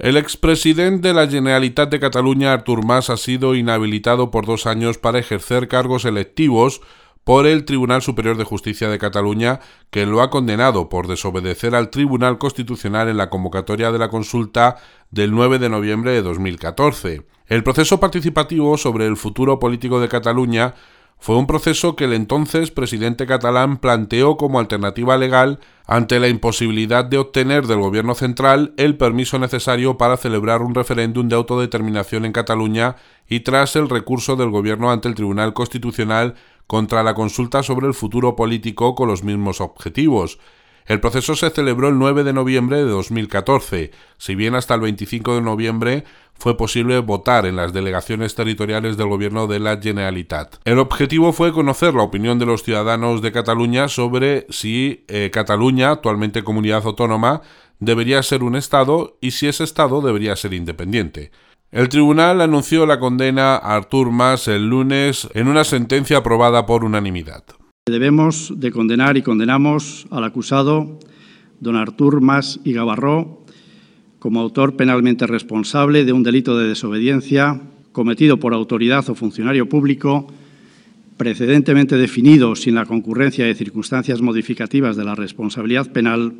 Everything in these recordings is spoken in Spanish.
El expresidente de la Generalitat de Cataluña, Artur Mas, ha sido inhabilitado por 2 años para ejercer cargos electivos por el Tribunal Superior de Justicia de Cataluña, que lo ha condenado por desobedecer al Tribunal Constitucional en la convocatoria de la consulta del 9 de noviembre de 2014. El proceso participativo sobre el futuro político de Cataluña fue un proceso que el entonces presidente catalán planteó como alternativa legal ante la imposibilidad de obtener del gobierno central el permiso necesario para celebrar un referéndum de autodeterminación en Cataluña y tras el recurso del gobierno ante el Tribunal Constitucional contra la consulta sobre el futuro político con los mismos objetivos. El proceso se celebró el 9 de noviembre de 2014, si bien hasta el 25 de noviembre fue posible votar en las delegaciones territoriales del gobierno de la Generalitat. El objetivo fue conocer la opinión de los ciudadanos de Cataluña sobre si Cataluña, actualmente comunidad autónoma, debería ser un Estado y si ese Estado debería ser independiente. El tribunal anunció la condena a Artur Mas el lunes en una sentencia aprobada por unanimidad. Debemos de condenar y condenamos al acusado, don Artur Mas y Gavarró, como autor penalmente responsable de un delito de desobediencia cometido por autoridad o funcionario público precedentemente definido sin la concurrencia de circunstancias modificativas de la responsabilidad penal,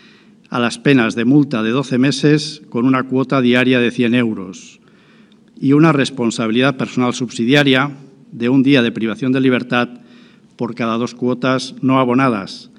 a las penas de multa de 12 meses con una cuota diaria de 100 euros y una responsabilidad personal subsidiaria de un día de privación de libertad por cada 2 cuotas no abonadas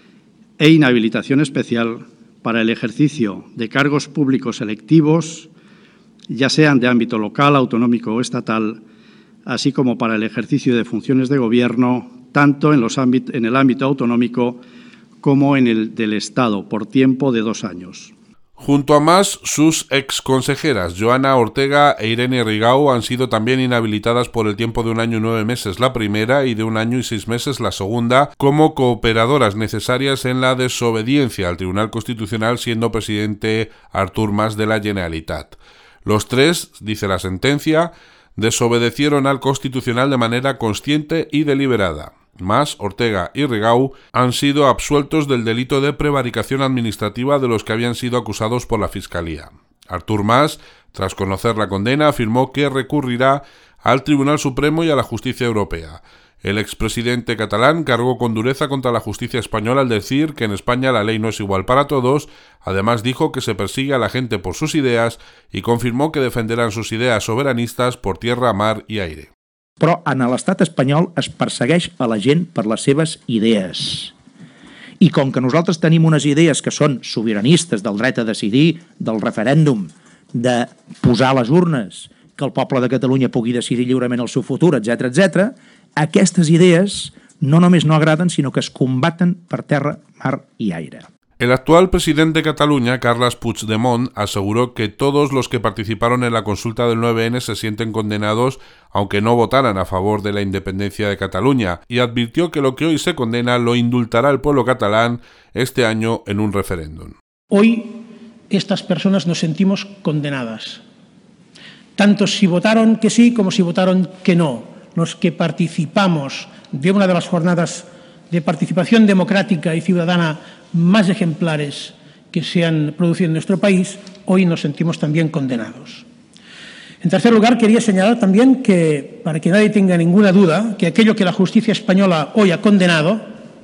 e inhabilitación especial para el ejercicio de cargos públicos electivos, ya sean de ámbito local, autonómico o estatal, así como para el ejercicio de funciones de gobierno, tanto en el ámbito autonómico como en el del Estado, por tiempo de 2 años. Junto a Mas, sus exconsejeras Joana Ortega e Irene Rigau han sido también inhabilitadas por el tiempo de 1 año y 9 meses la primera y de 1 año y 6 meses la segunda como cooperadoras necesarias en la desobediencia al Tribunal Constitucional, siendo presidente Artur Mas de la Generalitat. Los 3, dice la sentencia, desobedecieron al Constitucional de manera consciente y deliberada. Mas, Ortega y Rigau han sido absueltos del delito de prevaricación administrativa de los que habían sido acusados por la Fiscalía. Artur Mas, tras conocer la condena, afirmó que recurrirá al Tribunal Supremo y a la Justicia Europea. El expresidente catalán cargó con dureza contra la justicia española al decir que en España la ley no es igual para todos. Además dijo que se persigue a la gente por sus ideas y confirmó que defenderán sus ideas soberanistas por tierra, mar y aire. Però en l'estat espanyol es persegueix a la gent per les seves idees. I com que nosaltres tenim unes idees que són sobiranistes, del dret a decidir, del referèndum, de posar a les urnes, que el poble de Catalunya pugui decidir lliurement el seu futur, etc., aquestes idees no només no agraden, sinó que es combaten per terra, mar i aire. El actual presidente de Cataluña, Carles Puigdemont, aseguró que todos los que participaron en la consulta del 9N se sienten condenados aunque no votaran a favor de la independencia de Cataluña, y advirtió que lo que hoy se condena lo indultará el pueblo catalán este año en un referéndum. Hoy estas personas nos sentimos condenadas, tanto si votaron que sí como si votaron que no. Los que participamos de una de las jornadas de participación democrática y ciudadana más ejemplares que se han producido en nuestro país, hoy nos sentimos también condenados. En tercer lugar, quería señalar también que, para que nadie tenga ninguna duda, que aquello que la justicia española hoy ha condenado,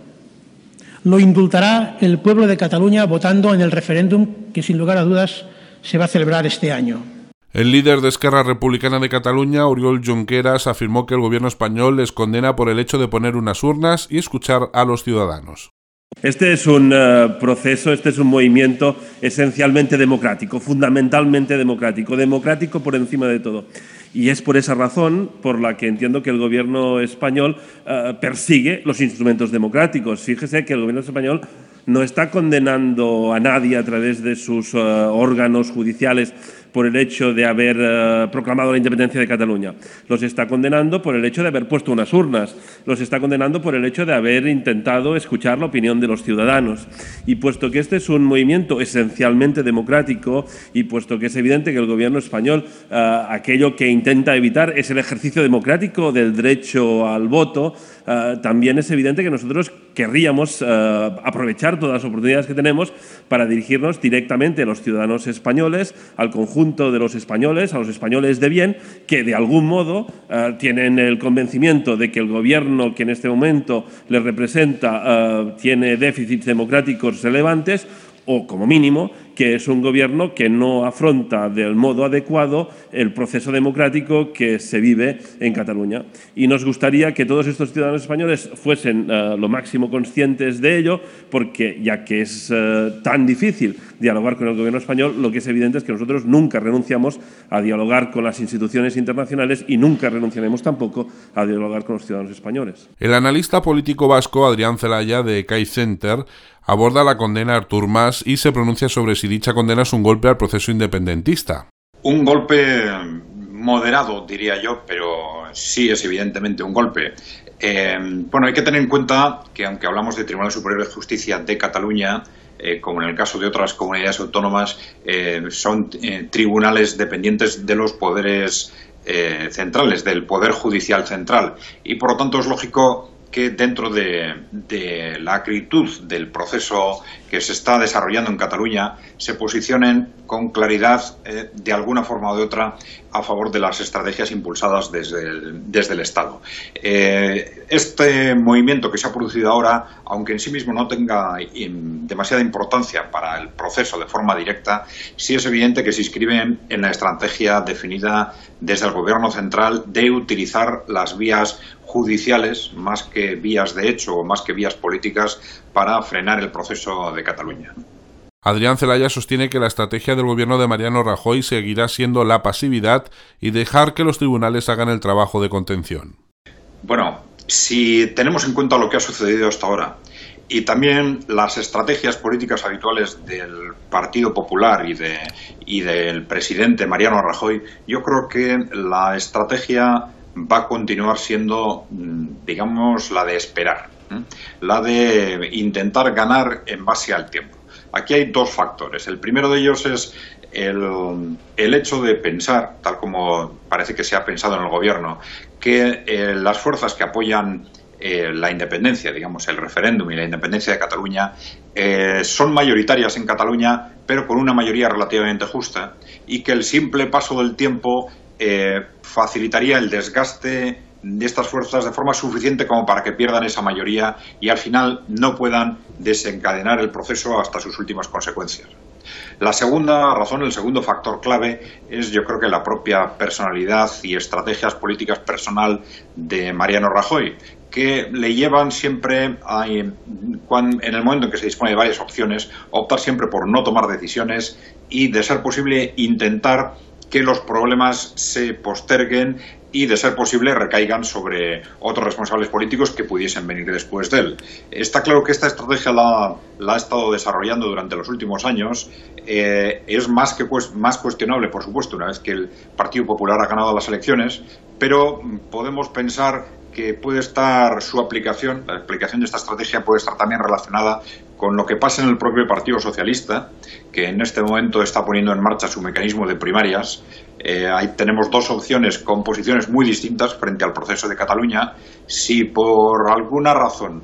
lo indultará el pueblo de Cataluña votando en el referéndum que, sin lugar a dudas, se va a celebrar este año. El líder de Esquerra Republicana de Cataluña, Oriol Junqueras, afirmó que el gobierno español les condena por el hecho de poner unas urnas y escuchar a los ciudadanos. Este es un proceso, este es un movimiento esencialmente democrático, fundamentalmente democrático, democrático por encima de todo. Y es por esa razón por la que entiendo que el gobierno español persigue los instrumentos democráticos. Fíjese que el gobierno español no está condenando a nadie a través de sus órganos judiciales por el hecho de haber proclamado la independencia de Cataluña. Los está condenando por el hecho de haber puesto unas urnas. Los está condenando por el hecho de haber intentado escuchar la opinión de los ciudadanos. Y puesto que este es un movimiento esencialmente democrático y puesto que es evidente que el gobierno español aquello que intenta evitar es el ejercicio democrático del derecho al voto, también es evidente que nosotros querríamos aprovechar todas las oportunidades que tenemos para dirigirnos directamente a los ciudadanos españoles, al conjunto de los españoles, a los españoles de bien, que de algún modo tienen el convencimiento de que el gobierno que en este momento les representa tiene déficits democráticos relevantes, o como mínimo que es un gobierno que no afronta del modo adecuado el proceso democrático que se vive en Cataluña. Y nos gustaría que todos estos ciudadanos españoles fuesen lo máximo conscientes de ello, porque ya que es tan difícil dialogar con el gobierno español, lo que es evidente es que nosotros nunca renunciamos a dialogar con las instituciones internacionales y nunca renunciaremos tampoco a dialogar con los ciudadanos españoles. El analista político vasco Adrián Celaya, de CAI Center, aborda la condena a Artur Mas y se pronuncia sobre si dicha condena es un golpe al proceso independentista. Un golpe moderado, diría yo, pero sí es evidentemente un golpe. Hay que tener en cuenta que, aunque hablamos de Tribunal Superior de Justicia de Cataluña, como en el caso de otras comunidades autónomas, son tribunales dependientes de los poderes centrales, del Poder Judicial Central. Y, por lo tanto, es lógico que dentro de la acritud del proceso que se está desarrollando en Cataluña se posicionen con claridad, de alguna forma o de otra, a favor de las estrategias impulsadas desde el Estado. Este movimiento que se ha producido ahora, aunque en sí mismo no tenga demasiada importancia para el proceso de forma directa, sí es evidente que se inscriben en la estrategia definida desde el Gobierno central de utilizar las vías judiciales más que vías de hecho o más que vías políticas para frenar el proceso de Cataluña. Adrián Celaya sostiene que la estrategia del gobierno de Mariano Rajoy seguirá siendo la pasividad y dejar que los tribunales hagan el trabajo de contención. Bueno, si tenemos en cuenta lo que ha sucedido hasta ahora y también las estrategias políticas habituales del Partido Popular y del presidente Mariano Rajoy, yo creo que la estrategia va a continuar siendo, digamos, la de esperar, la de intentar ganar en base al tiempo. Aquí hay dos factores. El primero de ellos es el hecho de pensar, tal como parece que se ha pensado en el gobierno, que las fuerzas que apoyan la independencia, digamos, el referéndum y la independencia de Cataluña, son mayoritarias en Cataluña, pero con una mayoría relativamente justa, y que el simple paso del tiempo facilitaría el desgaste de estas fuerzas de forma suficiente como para que pierdan esa mayoría y al final no puedan desencadenar el proceso hasta sus últimas consecuencias. La segunda razón, el segundo factor clave, es yo creo que la propia personalidad y estrategias políticas personal de Mariano Rajoy, que le llevan siempre en el momento en que se dispone de varias opciones, optar siempre por no tomar decisiones y, de ser posible, intentar que los problemas se posterguen y, de ser posible, recaigan sobre otros responsables políticos que pudiesen venir después de él. Está claro que esta estrategia la ha estado desarrollando durante los últimos años. Es más cuestionable, por supuesto, una vez que el Partido Popular ha ganado las elecciones, pero podemos pensar que puede estar la aplicación de esta estrategia puede estar también relacionada con lo que pasa en el propio Partido Socialista, que en este momento está poniendo en marcha su mecanismo de primarias. Ahí tenemos dos opciones con posiciones muy distintas frente al proceso de Cataluña. Si por alguna razón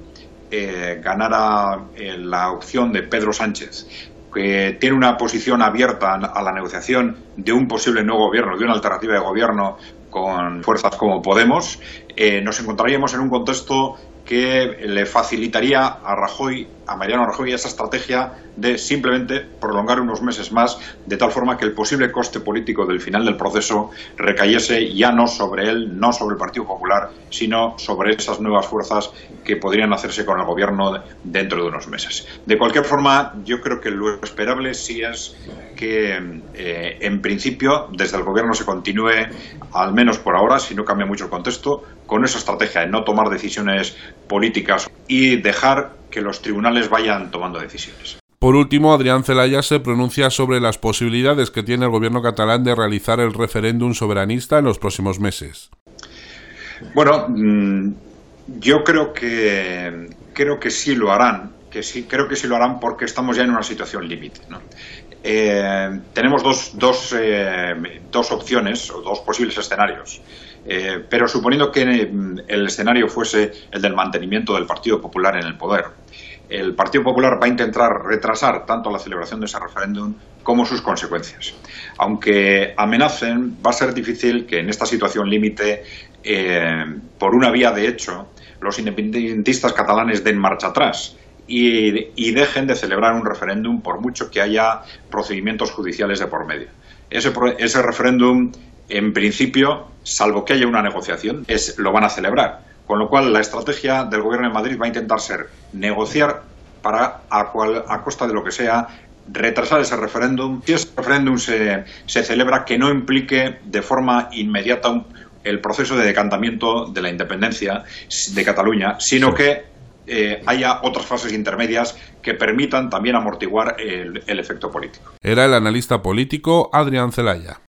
ganara la opción de Pedro Sánchez, que tiene una posición abierta a la negociación de un posible nuevo gobierno, de una alternativa de gobierno con fuerzas como Podemos, nos encontraríamos en un contexto que le facilitaría a Mariano Rajoy esa estrategia de simplemente prolongar unos meses más, de tal forma que el posible coste político del final del proceso recayese ya no sobre él, no sobre el Partido Popular, sino sobre esas nuevas fuerzas que podrían hacerse con el gobierno dentro de unos meses. De cualquier forma, yo creo que lo esperable sí es que, en principio, desde el gobierno se continúe, al menos por ahora, si no cambia mucho el contexto, con esa estrategia de no tomar decisiones políticas y dejar que los tribunales vayan tomando decisiones. Por último, Adrián Celaya se pronuncia sobre las posibilidades que tiene el gobierno catalán de realizar el referéndum soberanista en los próximos meses. Bueno, yo creo que sí lo harán, creo que sí lo harán porque estamos ya en una situación límite, ¿no? tenemos dos opciones o dos posibles escenarios. Pero suponiendo que el escenario fuese el del mantenimiento del Partido Popular en el poder, el Partido Popular va a intentar retrasar tanto la celebración de ese referéndum como sus consecuencias. Aunque amenacen, va a ser difícil que en esta situación límite, por una vía de hecho, los independentistas catalanes den marcha atrás y dejen de celebrar un referéndum por mucho que haya procedimientos judiciales de por medio. Ese referéndum, en principio, salvo que haya una negociación, lo van a celebrar. Con lo cual, la estrategia del Gobierno de Madrid va a intentar ser negociar para, a costa de lo que sea, retrasar ese referéndum. Si ese referéndum se celebra, que no implique de forma inmediata el proceso de decantamiento de la independencia de Cataluña, sino que haya otras fases intermedias que permitan también amortiguar el efecto político. Era el analista político Adrián Celaya.